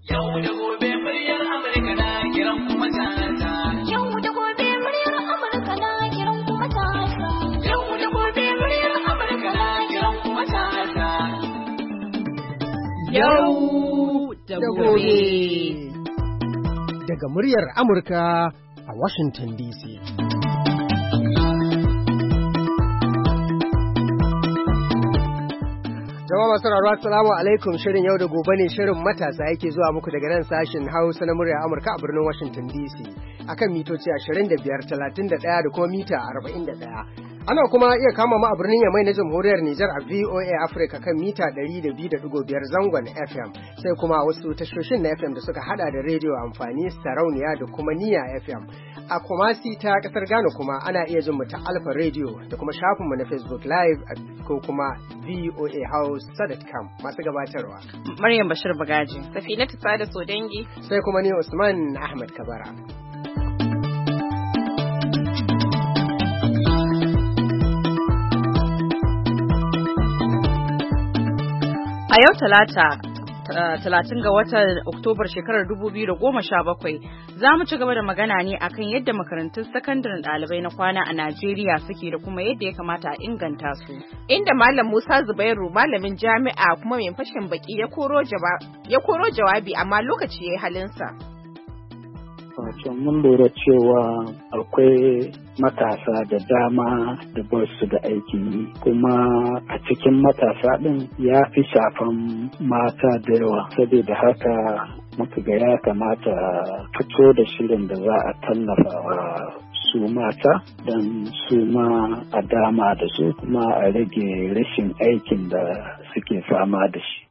Yau da gobe muryar Amurka na kiran kuma tata. Yau da gobe muryar Amurka na kiran kuma tata. Yau da gobe muryar Amurka na kiran kuma tata. Yau da gobe. Daga muryar Amurka a Washington DC. Jama'a masu rarwa, assalamu alaikum. Shirin yau da gobe ne, shirin matasa yake zuwa muku daga nan sashin Hausa na muryar Amurka a birnin Washington DC akan mitoci 25, 31 da kuma mita 41. Ana kuma iya kama mu a birnin Yamai na Jamhuriyar Nijar a VOA Africa kan mita 102.5 zangon FM, sai kuma wasu tashoshin na FM da suka hada da rediyo amfani, sarauniya da kuma niya FM. A Kumasi ta kasar Ghana kuma ana iya jin mu ta Alpha Radio da kuma shafinmu na Facebook Live ko kuma voahausa.com. Masu gabatarwa Maryam Bashir Bagaji, Safinatu Sada Sodangi, sai kuma ni Usman Ahmad Kabara. A yau Talata, 30 ga watan Oktobar shekarar 2017, za mu ci gaba da magana ne akan yadda makarantun sakandaren ɗalibai na kwana a Najeriya suke da kuma yadda ya kamata a inganta su. Inda Malam Musa Zubairu, malamin jami'a kuma mai fashin baki ya koro jawabi amma lokaci ya yi halinsa. Wato mun lura cewa akwai matasa da dama da ba su da aiki, kuma a cikin matasa ɗin ya fi shafan mata da yawa. Saboda haka muka ga ya kamata fito da shirin da za a tallafa wa su mata don su ma a dama da su, kuma a rage rashin aikin da suke fama da shi.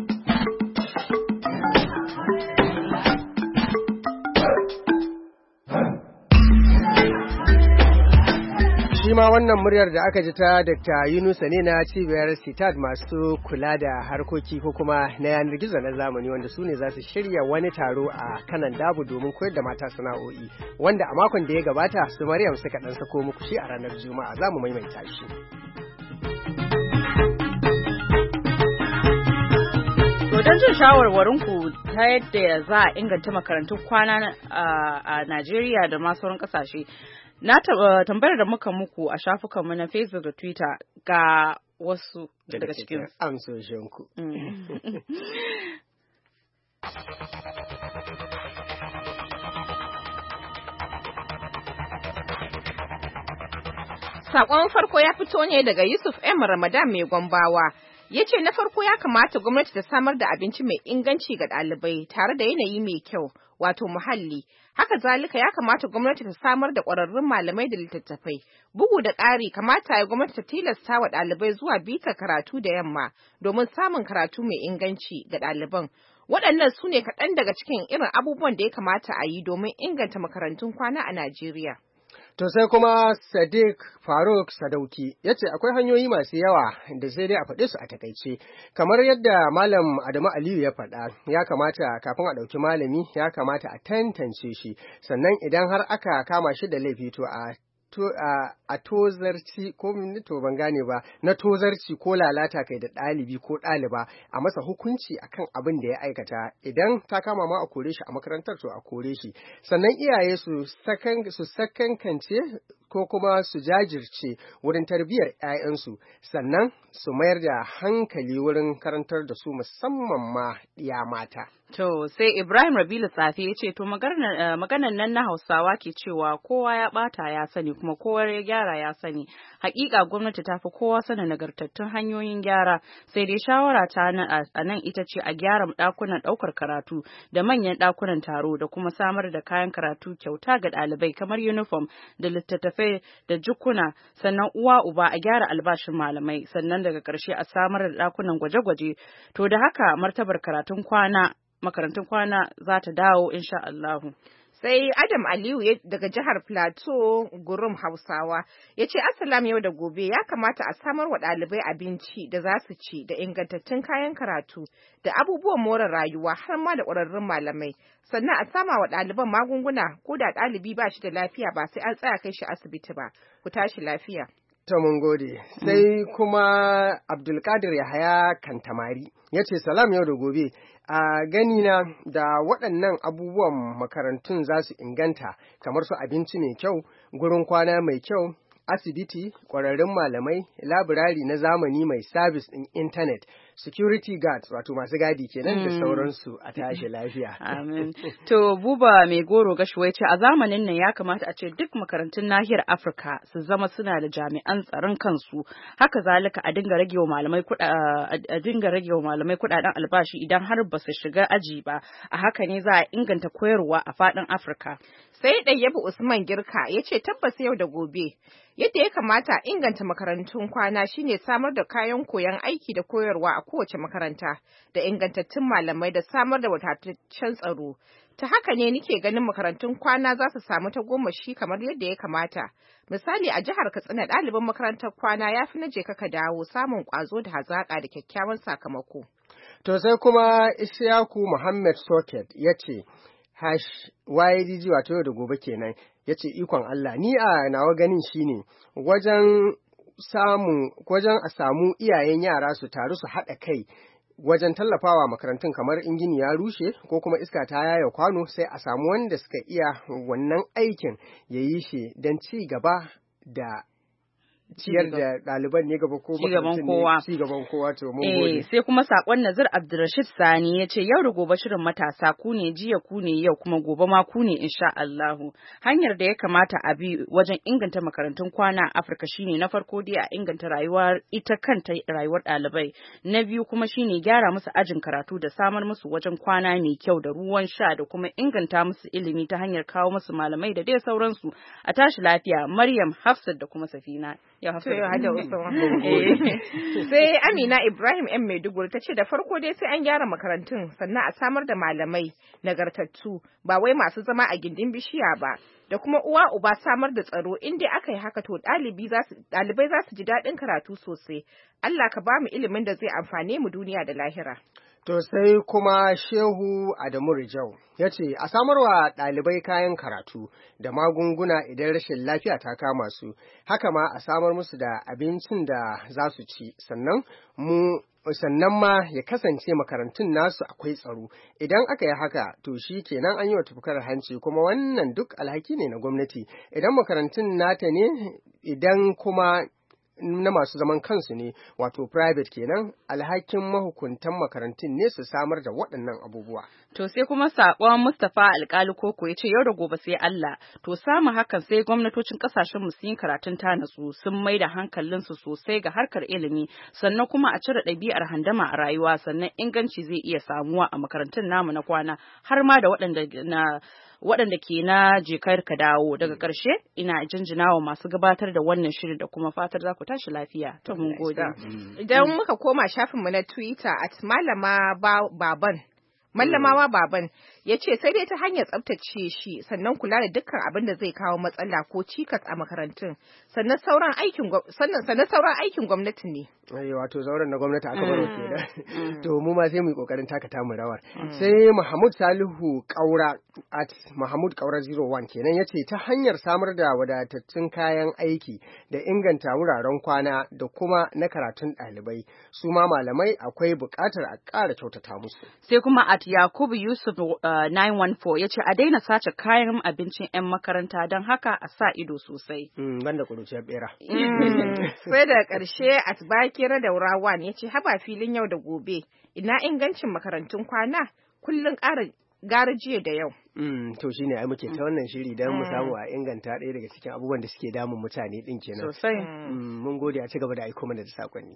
Shi ma wannan muryar da aka ji ta Dr. Yunusa ne na cibiyar Sitad masu kula da harkoki ko kuma na yanar gizo na zamani, wanda su ne za su shirya wani taro a kanan dabu domin koyar da mata sana'o'i, wanda a makon da ya gabata su Maryam suka dan sako muku shi a ranar Juma'a. Za mu maimaita shi. To don jin shawarwarinku ta yadda za a inganta makarantun kwana a Najeriya da ma sauran kasashe, na tambayar da muka muku a shafukanmu na Facebook da Twitter ga wasu daga cikin amsoshinku. Sakon farko ya fito ne daga Yusuf M. Ramadan mai Gombawa. Ya ce na farko ya kamata gwamnati ta samar da abinci mai inganci ga ɗalibai tare da yanayi mai kyau, wato muhalli. Haka zalika ya kamata gwamnati ta samar da ƙwararrun malamai da littattafai. Bugu da ƙari, kamata ya gwamnati ta tilasta wa ɗalibai zuwa bitar karatu da yamma domin samun karatu mai inganci ga ɗaliban. Waɗannan su ne kaɗan daga cikin irin abubuwan da ya kamata a yi domin inganta makarantun kwana a Najeriya. To sai kuma Sadiq Faruk Sadauki ya ce akwai hanyoyi masu yawa da sai dai a faɗe su a takaice. Kamar yadda Malam Adamu Aliyu ya faɗa, ya kamata kafin a ɗauki malami ya kamata a tantance shi, sannan idan har aka kama shi da laifi to a tozarci ko to ban gane ba na tozarci ko lalata kai da ɗalibi ko ɗaliba, a masa hukunci akan abin da ya aikata. Idan ta kama ma a kore shi a makarantar to a kore shi, sannan iyaye su sakankance ko kuma su jajirce wurin tarbiyyar 'ya'yansu, sannan su mayar da hankali wurin karantar da su musamman ma ɗiya mata. To sai Ibrahim Rabilu Safi ya ce to maganan nan na Hausawa ke cewa kowa ya bata ya sani kuma kowa ya gyara ya sani. Hakika gwamnati ta fi kowa sanin nagartattun hanyoyin gyara, sai dai shawara ta a nan ita ce a gyara ɗakunan ɗaukar karatu da manyan ɗakunan taro da kuma samar da kayan karatu kyauta ga ɗalibai kamar uniform da littattafai da jukuna, sannan uwa uba a gyara albashin malamai, sannan daga ƙarshe a samar da ɗakunan gwaje-gwaje. To da haka martabar makarantun kwana za ta dawo insha Allahu. Sai Adam Aliyu daga jihar Plateau Gurum Hausawa ya ce Assalam yau da gobe, ya kamata a samar wa ɗalibai abinci da za su ci da ingantattun kayan karatu da abubuwan more rayuwa har ma da ƙwararrun malamai. Sannan a sama wa ɗaliban magunguna ko da ɗalibi ba shi da lafiya ba sai an tsaya kai shi asibiti ba. Ku tashi lafiya. Ta mun gode. Sai kuma Abdulkadir Yahaya Kantamari ya ce salam yau da gobe, A ganina da waɗannan abubuwan makarantun za su inganta kamar su abinci mai kyau, gurin kwana mai kyau, asibiti, ƙwararrun malamai, labirari na zamani mai sabis ɗin intanet, security guards wato masu gadi kenan da sauransu a tashi lafiya. Amin. To Buba mai goro gashuwai ce a zamanin nan ya kamata a ce duk makarantun nahiyar Afirka su zama suna da jami'an tsaron kansu. Haka zalika a dinga rage wa malamai kuɗaɗen albashi idan har ba su shiga aji ba. A haka ne za a inganta koyarwa a faɗin Afirka. Sai Ɗayyabu Usman Girka ya ce tabbas yau da gobe. Yadda ya kamata inganta makarantun kwana shine samar da kayan koyon aiki da koyarwa a kowace makaranta da ingantattun malamai da samar da wadataccen tsaro. Ta haka ne nike ganin makarantun kwana za su samu tagomashi kamar yadda ya kamata. Misali a jihar Katsina ɗaliban makarantar kwana ya fi na je ka dawo samun ƙwazo da hazaƙa da kyakkyawan sakamako. To sai kuma Ishaku Muhammad Socket ya ce, YDG wato yau da gobe kenan ya ce ikon Allah ni a nawa ganin shine wajen a samu iyayen yara su taru su haɗa kai wajen tallafawa makarantun kamar in gini ya rushe ko kuma iska ta yaya kwano sai a samu wanda suka iya wannan aikin ya yi shi don ci gaba da ciyar da ɗaliban ne gaba ko makarantun ne ci gaban kowa to mun gode. Sai kuma sakon Nazir Abdulrashid Sani ya ce yau da gobe shirin matasa ku ne jiya ku ne yau kuma gobe ma ku ne insha Allahu. Hanyar da ya kamata a bi wajen inganta makarantun kwana a Afirka shine na farko dai a inganta rayuwar ita kanta rayuwar ɗalibai. Na biyu kuma shine gyara musu ajin karatu da samar musu wajen kwana mai kyau da ruwan sha da kuma inganta musu ilimi ta hanyar kawo musu malamai da dai sauransu. A tashi lafiya Maryam Hafsat da kuma Safina. Sai Amina Ibrahim ‘yan Maiduguri ta ce da farko dai sai an gyara makarantun sannan a samar da malamai nagartattu ba wai masu zama a gindin bishiya ba da kuma uwa uba samar da tsaro inda aka yi haka to ɗalibai za su ji daɗin karatu sosai. Allah ka ba mu ilimin da zai amfane mu duniya da lahira. To sai kuma Shehu Adamu Rijau ya ce a samarwa ɗalibai kayan karatu da magunguna idan rashin lafiya ta kama su, haka ma a samar musu da abincin da za su ci, sannan ma ya kasance makarantun nasu akwai tsaro. Idan aka yi haka to shi kenan an yi wa tufkar hanci kuma wannan duk alhaki ne na gwamnati. Idan makarantun nata ne idan kuma na masu zaman kansu ne wato private kenan alhakin mahukuntan makarantun ne su samar da waɗannan abubuwa. To sai kuma saƙon Mustapha Alƙali Koko ya ce yau da gobe sai Allah to samu hakan sai gwamnatocin ƙasashen mu sun yi karatun ta natsu sun mai da hankalinsu sosai ga harkar ilimi sannan kuma a cire ɗabi'ar handama a rayuwa sannan inganci zai iya samuwa a makarantun namu na kwana har ma da waɗanda ke na jekar ka dawo. Daga ƙarshe ina jinjina wa masu gabatar da wannan shirin da kuma fatar za ku tashi lafiya. To mun gode. Idan muka koma shafinmu na Twitter Mallamawa Baban ya ce sai dai ta hanyar tsabtace shi sannan kula da dukkan abin da zai kawo matsala ko cikas a makarantun sannan sauran aikin gwamnati ne. Wato zauren na gwamnati aka bar ke da. To mu ma sai mu yi kokarin taka tamu rawar. Sai Mahmud Salihu Kaura at Mahmud Kaura 01 kenan yace ta hanyar samar da wadatattun kayan aiki da inganta wuraren kwana da kuma na karatun ɗalibai su ma malamai akwai buƙatar a ƙara kyautata musu. Sai kuma at Yakubu Yusuf 914 ya ce a daina sace kayan abincin 'yan makaranta don haka a sa ido sosai. Banda kuruciyar bera. Sai da ƙarshe at Bakira da Rawan ya ce haba filin yau da gobe ina ingancin makarantun kwana kullum gara jiya da yau. To shine ai muke ta wannan shiri don mu samu a inganta ɗaya daga cikin abubuwan da suke damun mutane ɗin kenan. Sosai. Mun gode a ci gaba da aiko mana da saƙonni.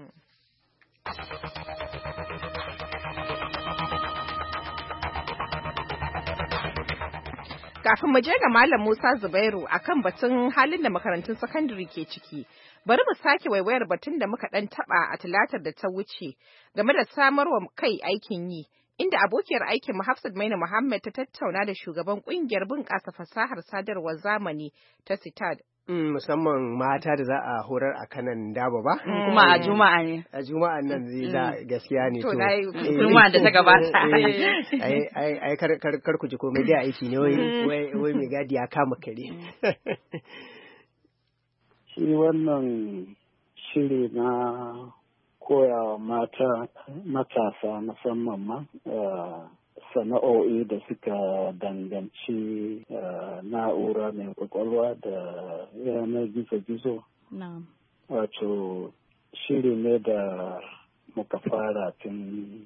Kafin mu je ga Malam Musa Zubairu akan batun halin da makarantun sakandare ke ciki, bari mu sake waiwayar batun da muka ɗan taɓa a talatar da ta wuce game da samarwa kai aikin yi, inda abokiyar aikin Hafsat Maina Muhammad ta tattauna da shugaban ƙungiyar bunƙasa fasahar sadarwar zamani ta SITAD. Musamman mata da za a horar a kanan daba ba? Kuma a Juma'a ne. A Juma'a nan zai za gaskiya ne. To, Juma'a da ta gabata. Ai, kar ku ji komai dai aiki ne wai mai gadi ya kama kare. Shi wannan shiri na koyawa matasa musamman ma sana'o'i da suka danganci na'ura mai kwakwalwa da yanar gizo-gizo. Wato shiri ne da muka fara tun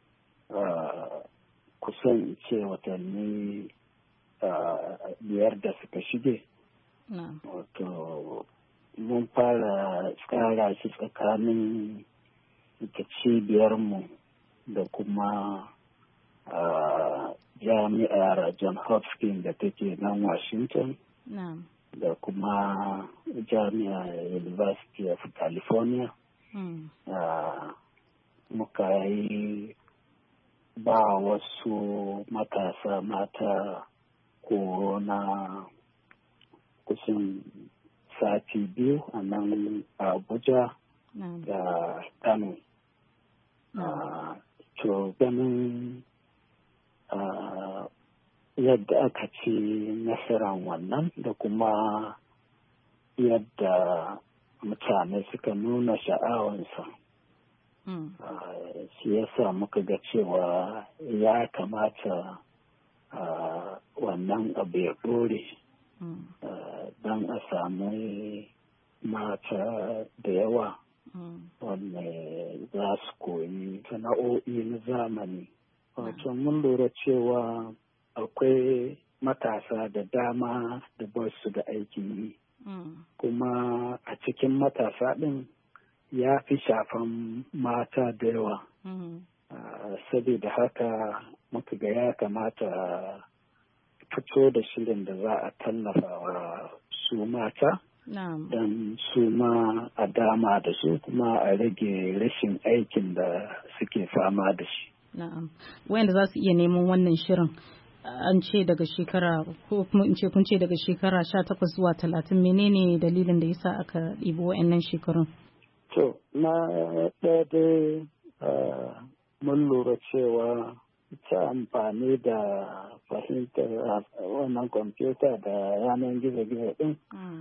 kusan ce watanni 5 da suka shige. Wato mun fara tsara shi tsakanin ita cibiyarmu da kuma jami'ar John Hopkins da take nan Washington da kuma jami'ar University of California. Muka yi ba wasu matasa mata horo na kusan sati 2 a nan Abuja da Kano. To ganin yadda aka ci nasarar wannan da kuma yadda mutane suka nuna sha'awansa. Shi yasa muka ga cewa ya kamata wannan abu ya ɗore don a samu mata da yawa wanda za su koyi sana'o'i na zamani. Wato mun lura cewa akwai matasa da dama da ba su da aikin yi. Kuma a cikin matasa ɗin ya fi shafan mata da yawa. Saboda haka muka ga ya kamata fito da shirin da za a tallafa wa su mata. Don su ma a dama da su kuma a rage rashin aikin da suke fama da shi. Wayanda za su iya neman wannan shirin an ce daga shekara ko kuma in ce kun ce daga shekara 18 zuwa 30 menene dalilin da yasa aka ɗibi wayannan shekarun? To na ɗaya dai mun lura cewa ta amfani da fahimtar wannan kwamfuta da yanar gizo-gizo ɗin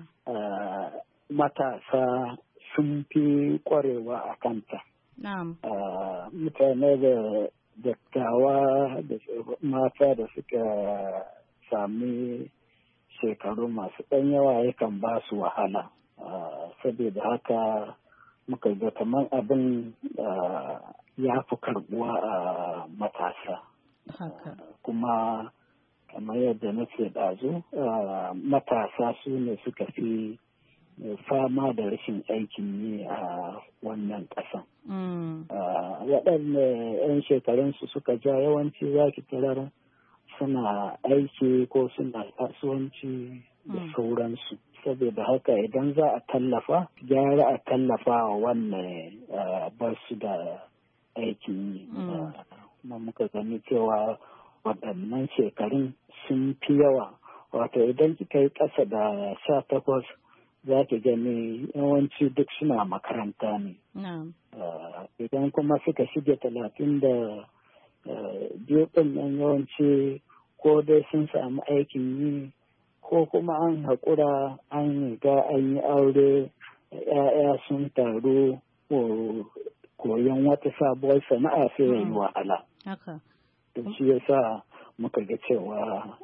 matasa sun fi ƙwarewa a kanta. Mutane da dattawa da mata da suka sami shekaru masu ɗan yawa yakan ba su wahala. Saboda haka muka ga kamar abin ya fi karbuwa a matasa. Kuma kamar yadda nake ɗazu matasa su ne suka fi fama da rashin aikin yi a wannan ƙasan. Waɗanda 'yan shekarunsu suka ja yawanci za ki tarar suna aiki ko suna kasuwanci da sauransu. Saboda haka idan za a tallafa, gyara a tallafa wa wannan ba su da aikin yi. Kuma muka gani cewa waɗannan shekarun sun fi yawa. Wato idan kika yi ƙasa da 18 za ki gani yawanci duk suna makaranta ne. Idan kuma suka shige 32 ɗin yawanci ko dai sun samu aikin yi ko kuma an haƙura an riga an yi aure, 'ya'ya sun taru koyon wata sabuwar sana'a sai ya yi wahala. Shi yasa muka ga cewa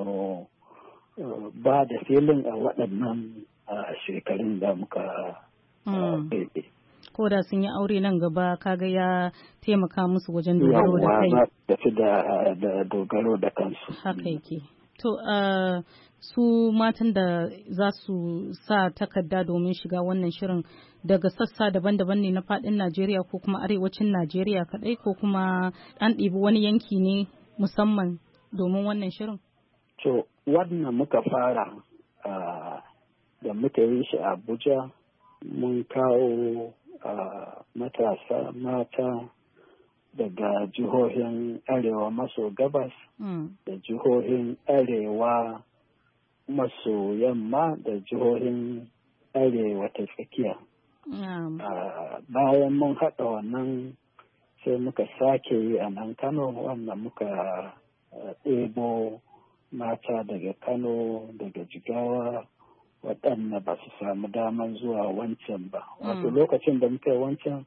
ba da filin a waɗannan shekarun da muka ɗaiɗe. Ko da sun yi aure nan gaba kaga ya taimaka musu wajen dogaro da kai. Yawa da dogaro da kansu. Haka yake. To su matan da za su sa takarda domin shiga wannan shirin daga sassa daban-daban ne na faɗin Najeriya ko kuma arewacin Najeriya kaɗai ko kuma an ɗibi wani yanki ne musamman domin wannan shirin? To wannan muka fara da muka yi shi a Abuja mun kawo matasa mata daga jihohin arewa maso gabas da jihohin arewa maso yamma da jihohin arewa ta tsakiya. Bayan mun haɗa wannan sai muka sake yi a nan Kano wanda muka ɗebo mata daga Kano daga Jigawa waɗanda ba su samu daman zuwa wancan ba. Wato lokacin da muka yi wancan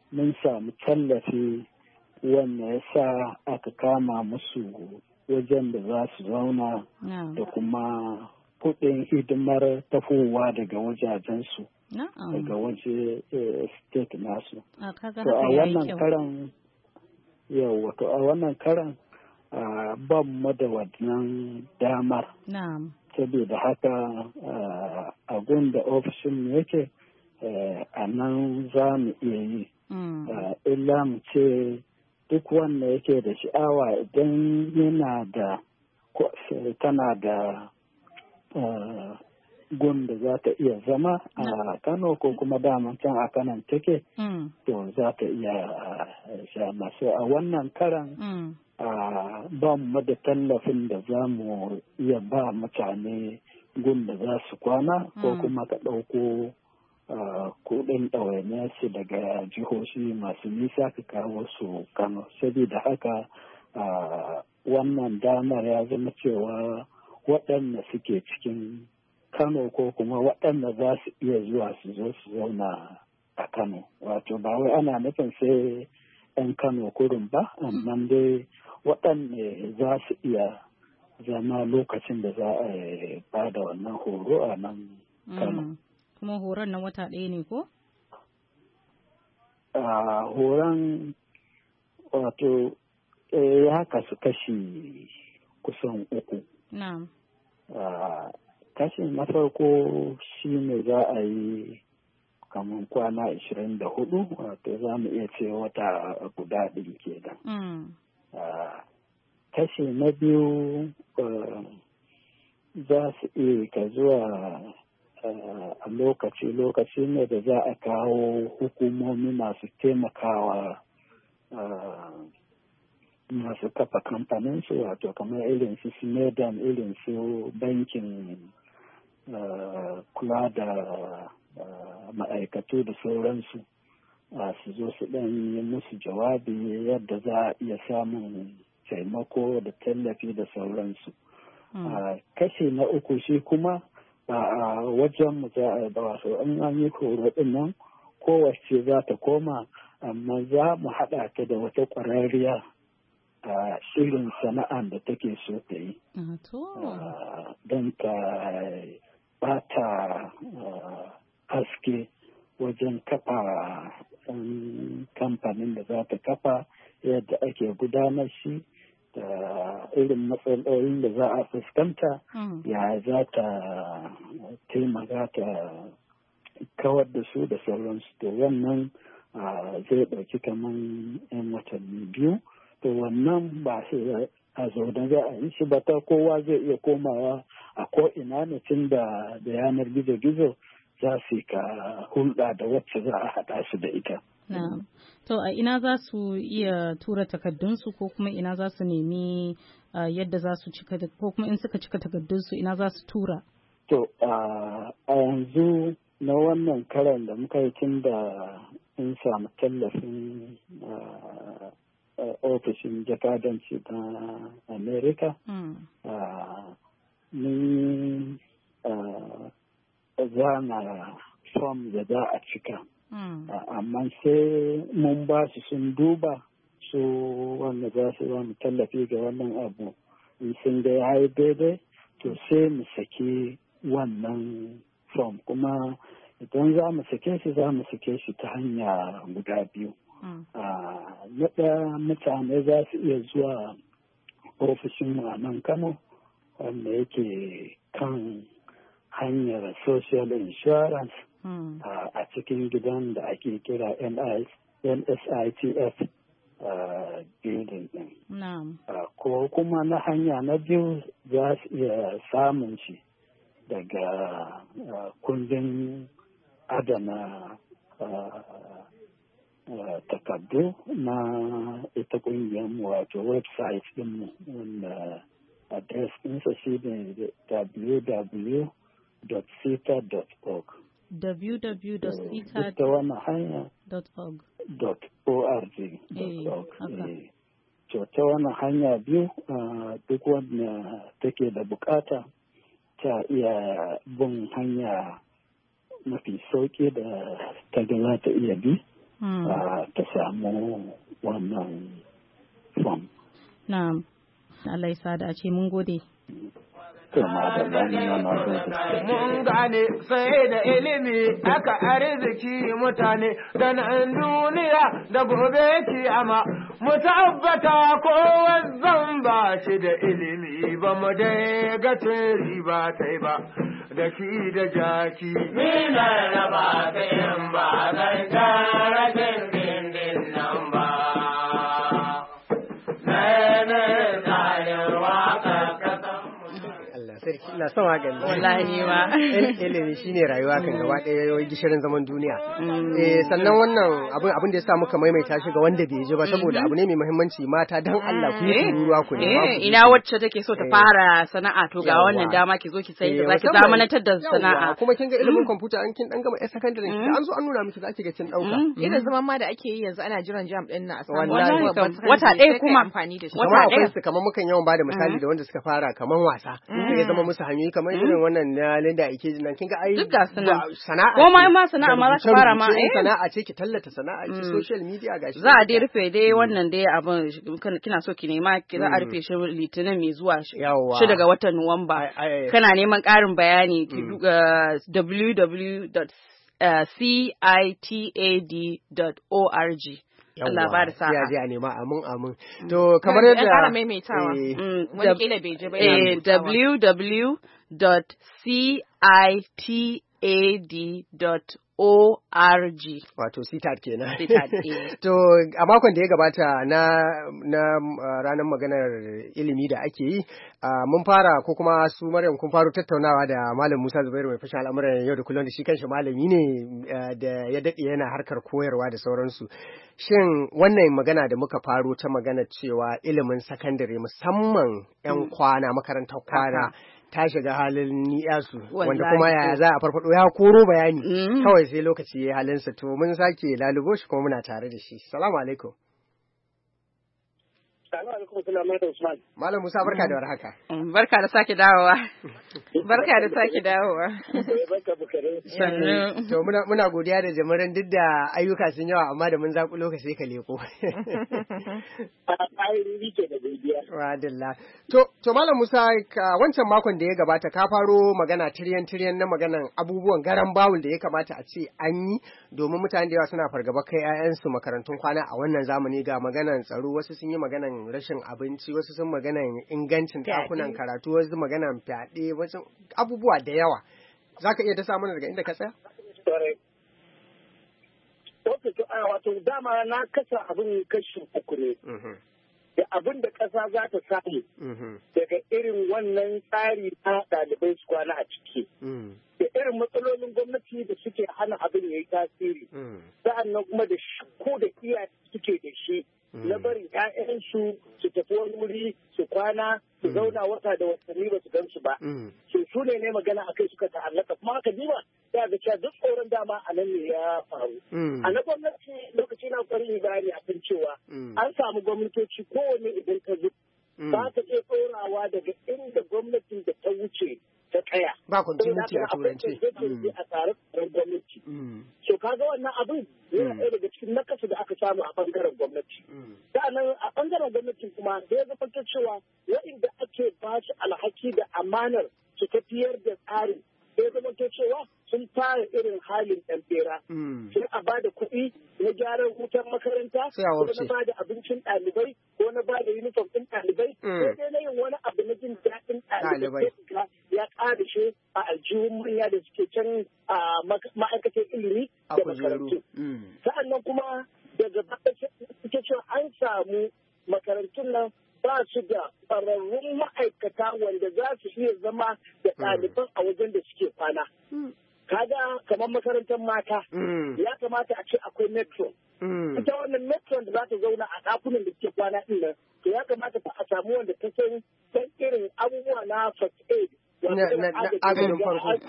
mun samu tallafi wanda ya sa aka kama musu wajen da za su zauna da kuma kuɗin hidimar tafowa daga wajajensu daga waje state nasu. To a wannan karan to a wannan karan ban mu da wannan damar. Saboda haka a gunda ofishin yake a nan za mu iya yi. Illa mu ce duk wanda yake da sha'awa idan yana da tana da gun da za ta iya zama a Kano ko kuma daman can a Kanan take to za ta iya sha masu a wannan karan ba mu da tallafin da za mu iya ba mutane gun da za su kwana ko kuma ka ɗauko kuɗin ɗawainiyarsu daga jihohi masu nisa ka kawo su Kano. Saboda haka wannan damar ya zama cewa waɗanda suke cikin Kano ko kuma waɗanda za su iya zuwa su zo su zauna a Kano. Wato ba wai ana nufin sai 'yan Kano kurin ba, amma dai waɗanda za su iya zama lokacin da za a ba da wannan horo a nan Kano. Kuma horon na wata ɗaya ne ko? Horon wato ya kasu kashi kusan uku. Na'am. Kashi na farko shi ne za a yi kamar kwana 24 wato za mu iya ce wata guda ɗin kenan. Kashi na biyu za su iya ka zuwa a lokaci ne da za a kawo hukumomi masu taimakawa masu kafa kamfanin su wato kamar irin su Smedan irin su bankin kula da ma'aikatu da sauransu su zo su ɗan yi musu jawabi yadda za a iya samun taimako da tallafi da sauransu. Kashi na uku shi kuma a wajen mu za a yi ba wasu an yi horo ɗin nan kowace za ta koma amma za mu haɗa ta da wata ƙwararriya a shirin sana'an da take so ta yi don ta bata haske wajen kafa kamfanin da za ta kafa yadda ake gudanar shi da irin matsalolin da za a fuskanta ya za ta taimaka ta kawar da su da sauransu to wannan zai ɗauki kamar 'yan watanni biyu to wannan ba sai a zaune za a yi shi ba ta kowa zai iya komawa a ko'ina ne tun da yanar gizo-gizo za su ka hulɗa da wacce za a haɗa su da ita. To a ina za su iya tura takardunsu ko kuma ina za su nemi yadda za su cika ko kuma in suka cika takardunsu ina za su tura? To a yanzu na wannan karan da muka yi tun da in samu tallafin ofishin jakadanci na Amerika. Mun zana form da za a cika. Amma sai mun ba su sun duba su wanda za su mu tallafi ga wannan abu. In sun ga ya yi daidai to sai mu saki wannan form kuma idan za mu sake shi ta hanya guda biyu. Na ɗaya mutane za su iya zuwa ofishin a nan Kano wanda yake kan hanyar social insurance a cikin gidan da ake kira NSITF building ɗin. Ko kuma na hanya na biyu za su iya samun shi daga kundin adana takardu na ita ƙungiyar mu wato website ɗinmu wanda adres ɗinsa shi ne www.sita.org www.sita.org. To ta wannan hanya biyu duk wanda take da bukata ta iya bin hanya mafi sauƙi da ta ga za ta iya bi ta samu wannan fom. Na'am. Allah ya sa da ce mun gode. Mun gane sai da ilimi aka arziki mutane da nan duniya da gobe kiyama mu tabbata kowa zan ba shi da ilimi ba mu dai ga riba ta ba da shi da jaki. Ni na raba ta yin ba zan tara dindin nan ba. Allah son magani. Wallahi ni ma. Ilimi shine rayuwa kan gaba ɗaya yayi gishirin zaman duniya. Sannan wannan abin da ya sa muka maimaita shi ga wanda bai ji ba saboda abu ne mai muhimmanci mata dan Allah ku yi tururuwa ku ne. Ina wacce take so ta fara sana'a to ga wannan dama ki zo ki sai da zaki zamanantar da sana'a. Kuma kin ga ilimin kwamfuta an kin dan gama secondary an zo an nuna miki zaki ga kin dauka. Irin zaman ma da ake yi yanzu ana jiran jam din na a samu wata ɗaya kuma amfani da shi. Wata ɗaya kamar mukan yawan bada misali da wanda suka fara kaman wasa. Ya zama musu hanyoyi kamar irin wannan na Linda Ikeji nan kin ga ai duk ga sana'a ko ma sana'a ma za ka fara ma sana'a ce ki tallata sana'a ce social media gashi za a dai rufe dai wannan dai abin kina so ki nema ki za a rufe shi litinin mai zuwa shi daga watan Nuwamba kana neman ƙarin bayani ki duga www.citad.org Allah ba da sa'a. Ya je a nema amin. To kamar yadda ya ƙara maimaitawa. Wani kila bai je ba. www.citad.org. Wato CITAD kenan. To a makon da ya gabata na ranar maganar ilimi da ake yi mun fara ko kuma su Maryam kun faro tattaunawa da Malam Musa Zubairu mai fashin al'amuran yau da kullum da shi kanshi malami ne da ya daɗe yana harkar koyarwa da sauransu. Shin wannan magana da muka faro ta magana cewa ilimin sakandare musamman 'yan kwana makarantar kwana ta shiga halin ni'yasu wanda kuma yaya za a farfado ya koro bayani kawai sai lokaci ya halinsa to mun sake lalubo shi kuma muna tare da shi. Salamu alaikum. Malam Musa barka da warhaka. Barka da sake dawowa. To muna godiya da jimirin duk da ayyuka sun yawa amma da mun zaku lokaci ka leko. Wadilla. To Malam Musa wancan makon da ya gabata ka faro magana tiryan na maganan abubuwan garan bawul da ya kamata a ce an yi domin mutane da yawa suna fargaba kai 'ya'yansu makarantun kwana a wannan zamani ga maganan tsaro wasu sun yi maganan rashin abinci wasu sun maganan ingancin ɗakunan karatu wasu maganan fyaɗe wasu abubuwa da yawa za ka iya dasa mana daga inda ka tsaya? Wato dama na kasa abin kashi uku ne da abin da ƙasa za ta samu daga irin wannan tsari na ɗalibai su kwana a ciki da irin matsalolin gwamnati da suke hana abin ya yi tasiri sa'annan kuma da shakku da iyaye suke da shi na barin 'ya'yansu su tafi wani wuri su kwana su zauna wata da watanni ba su gansu ba su ne magana a kai suka ta'allaka kuma haka diba ya ga cewa duk tsoron dama a nan ne ya faru a na gwamnati lokaci na kwarin bayani a kan cewa an samu gwamnatoci kowane idan ta zo ba ta iya tsorawa daga inda gwamnatin da ta wuce ta tsaya ba continuity a turanci a tsare-tsaren gwamnati so kaga wannan abin yana ɗaya daga cikin nakasu da aka samu a bangaren gwamnati sa'annan a bangaren gwamnati kuma da ya zama cewa waɗanda ake ba su alhaki da amanar su tafiyar da tsarin da ya zama cewa sun fara irin halin ɗan bera sai a ba da kuɗi na gyaran wutar makaranta ko na ba da abincin ɗalibai ko na ba da uniform ɗin ɗalibai ko dai na yin wani abu na jin daɗin ɗalibai ya ƙarishe a aljihun manya da suke can a ma'aikatar ilimi da makarantu. Sa'annan kuma daga suke cewa an samu makarantun nan ba su da ƙwararrun ma'aikata wanda za su iya zama da ɗaliban a wajen da suke kwana. Kaga kamar makarantar mata ya kamata a ce akwai metro. Ita wannan metro da za ta zauna a ɗakunan da suke kwana ɗin nan to ya kamata a samu wanda ta san irin abubuwa na first aid. Agajin farko.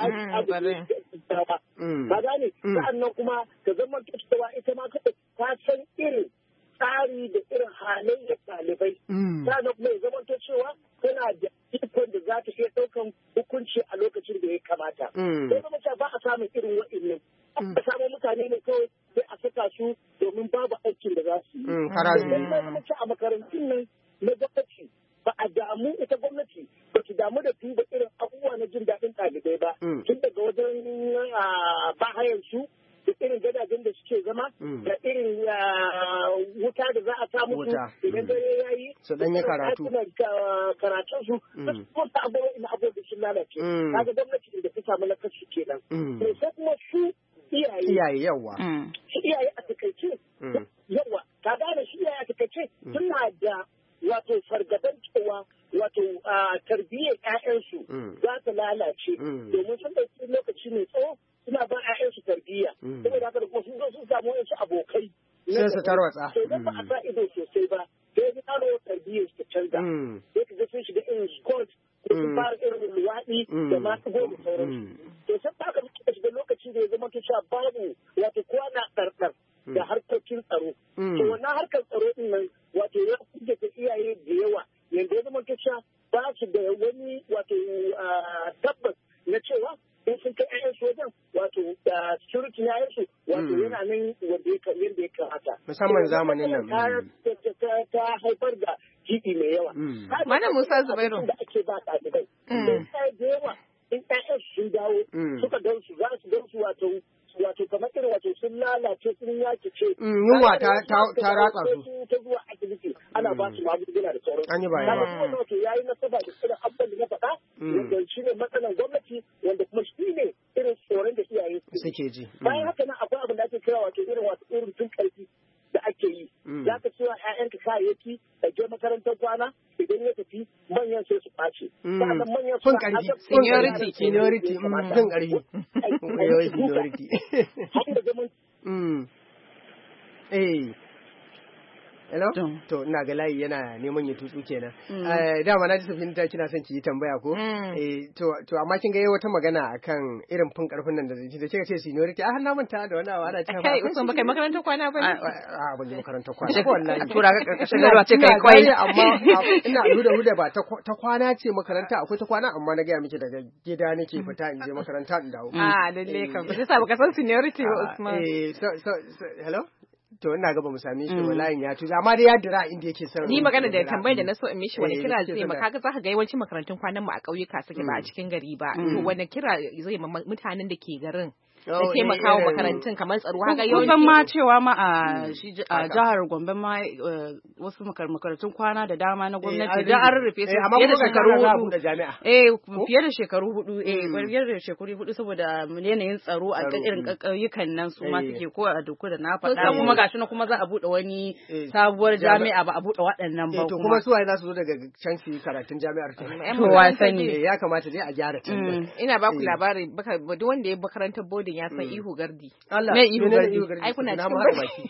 Ba gane sa'annan kuma ta zama cewa ita ma ta san irin tsari da irin halayyar ɗalibai. Sa'annan kuma ya zama cewa tana da ikon da za ta iya ɗaukan hukunci a lokacin da ya kamata. Sai zama cewa ba a samun irin wa'innan. A samu mutane ne kawai sai a saka su da a makarantun nan na gwamnati ba a damu ita gwamnati ba su damu da duba irin abubuwa na jin daɗin ɗalibai ba tun daga wajen bahayan su da irin gadajen da suke zama da irin wuta da za a samu su idan dare ya yi su ɗanye karatu karatun su ko ta abubuwa ina abubuwa da sun lalace kaga gwamnati da ta samu na kasu kenan sai kuma su iyaye yawa su iyaye a takaice yawa ka gane shi iyaye a takaice suna da wato fargaban cewa wato tarbiyyar ƴaƴansu za ta lalace domin sun ɗauki lokaci mai tsawo suna ba ƴaƴansu tarbiyya saboda haka da kuma sun zo sun samu wasu abokai sai su tarwatsa sai ba a sa ido sosai ba sai ya ƙaro tarbiyyar su ta canza sai ka ga sun shiga irin sport ko sun fara irin luwaɗi da masu goma sauransu to sai haka suka shiga lokaci da ya zama ta cewa babu wato kowa na ɗarɗar da harkokin tsaro to wannan harkar tsaro din nan wato ya kuke ta iyaye da yawa yanda ya zama ta cewa ba su da wani wato tabbas na cewa in sun kai ƴaƴansu wajen wato security na ƴaƴansu wato yana nan yadda ya kamata musamman zamanin nan ta haifar da jiɗi mai yawa Malam Musa Zubairu da ake ba ɗalibai da yawa in ƴaƴansu sun dawo suka gansu za su gansu wato kamar irin wato sun lalace sun yaki ce yunwa ta ratsa su ta zuwa asibiti ana ba su magunguna da sauransu an yi bayani wato yayi nasaba da irin abubuwan da na faɗa wanda shi ne matsalan gwamnati wanda kuma shi ne irin tsoron da iyaye suke ji bayan haka nan akwai abin da ake kira wato irin tun karfi da ake yi za ka cewa ƴaƴanka kayayyaki da je makarantar kwana idan ya tafi manyan sai su ɓace sannan manyan sun ƙarfi seniority sun ƙarfi seniority har da zaman hello to ina ga layi yana neman ya tutsu kenan dama na ji safin ta kina son ki yi tambaya ko to amma kin ga wata magana akan irin fin karfin nan da kika ce seniority a na manta da wani abu ana cewa kai usun baka makarantar kwana ba ne a ban yi makarantar kwana ko wallahi tura ga karkashin garwa ce kai kwai amma ina huda ba ta kwana ce makaranta akwai ta kwana amma na gaya miki daga gida nake fita in je makaranta in dawo lalle kan sai sa baka san seniority ba Usman so hello to ina ga ba mu same shi wallahi ya tuza amma dai ya dira inda yake son ni magana da tambayar da na so in mishi wani kira zai maka kaga zaka ga yawancin makarantun kwanan mu a ƙauyuka suke ba a cikin gari ba to wani kira zai mutanen da ke garin da taimakawa makarantun kamar tsaro haka yawanci kusan ma cewa ma a jihar Gombe ma wasu makarantun kwana da dama na gwamnati da an rufe su fiye da shekaru hudu fiye da shekaru hudu fiye da shekaru hudu saboda yanayin tsaro a irin ƙauyukan nan su ma suke ko a duku da na faɗa kuma gashi na kuma za a buɗe wani sabuwar jami'a ba a buɗe waɗannan ba to kuma su waye za su zo daga can su karatun jami'ar to wa sani ya kamata dai a gyara ta ina ba ku labari duk wanda ya makarantar boarding ya san ihu gardi. Me ihu gardi? Ai kuna cikin bacci.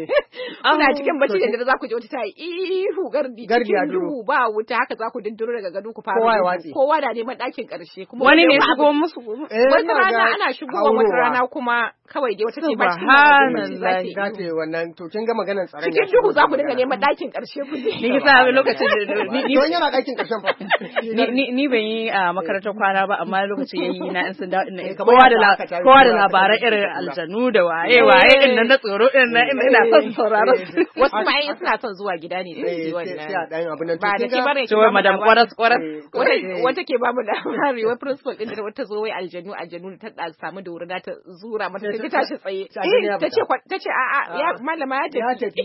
Kuna cikin bacci da za ku je wata ta ihu gardi. Gardi a duhu ba wuta haka za ku dindiro daga gado ku fara. Kowa da neman ɗakin ƙarshe. Wani ne shigo musu? Wata rana ana shigowa wata rana kuma kawai dai wata ce ba cikin bacci. Za ta yi wannan to kin ga maganar tsaron. Cikin duhu za ku dinga neman ɗakin ƙarshe ku je. Ni kisa lokacin ni yana ɗakin ƙarshen fa. Ni ban yi a makarantar kwana ba amma lokacin yayi na in sun dawo kowa da labarai irin aljanu da waye din nan na tsoro din nan ina son sauraro wasu ma suna son zuwa gida ne da wannan ba da ke bare cewa madam kwaras wata ke ba mu labari wai principal din da wata zo wai aljanu ta da samu da wurin ta zura mata ta tashi tsaye tace a ya malama ya tafi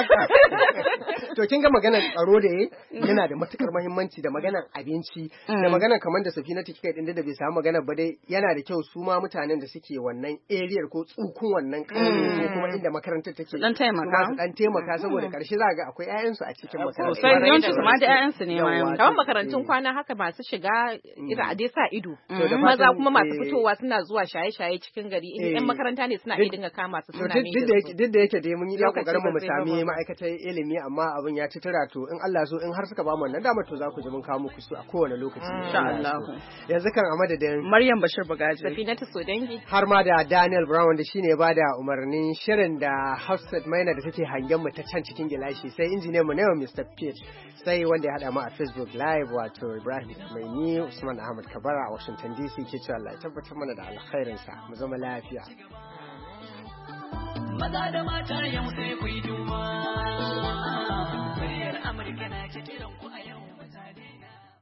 to kin ga maganar tsaro da yana da matukar muhimmanci da maganar abinci da maganar kamar da Safinatu kika din da bai samu magana ba dai yana da kyau su ma mutanen da suke wannan area ko tsukun wannan ƙauye ko kuma inda makarantar take dan taimaka saboda karshe za ga akwai ƴaƴansu a cikin makarantar sai yawanci su ma da ƴaƴansu ne ma kamar makarantun kwana haka masu shiga ira a dai sa ido maza kuma masu fitowa suna zuwa shaye-shaye cikin gari in ƴan makaranta ne suna iya dinga kama su suna ne duk da yake dai mun yi kokarin mu sami ma'aikatar ilimi amma abin ya ci tura to in Allah so in har suka ba mu wannan damar to za ku ji mun kawo muku su a kowane lokaci insha Allah yanzu kan a madadin Maryam Bashir Bagaji Safinatu Sodangi har ma da Daniel Brown wanda shine ya bada umarnin shirin da Hafsat Maina da take hangen mu ta can cikin gilashi sai injiniyan mu ne Mr. Pete sai wanda ya hada mu a Facebook Live wato Ibrahim mai ni Usman Ahmad Kabara a Washington DC ke cewa Allah ya tabbatar mana da alkhairinsa mu zama lafiya maza da mata yau sai ku yi duba. Muryar Amurka na kiran ku a yau.